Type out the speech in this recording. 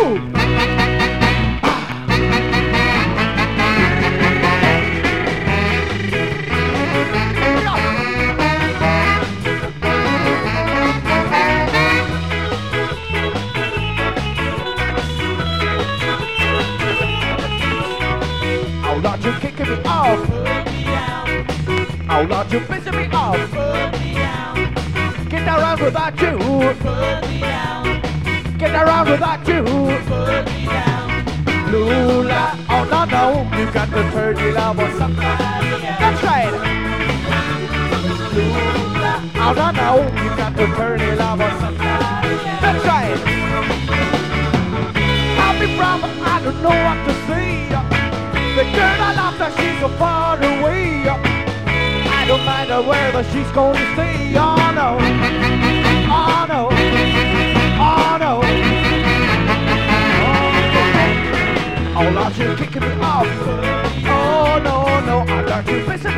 Oh Lord, you're kicking me off. Oh Lord, you're pissing me off. Get around without you. Get around without you. Lula, oh no no, you got to turn it love or somebody else. That's right. Lula, oh no no, you got to turn it love or somebody else. That's right. I'll be proud, but I don't know what to say. The girl I love, that she's so far away. I don't mind her whether she's going to stay. Oh no, oh no, oh no. Oh Lord, you're kicking me off. Oh no, no, I got you missing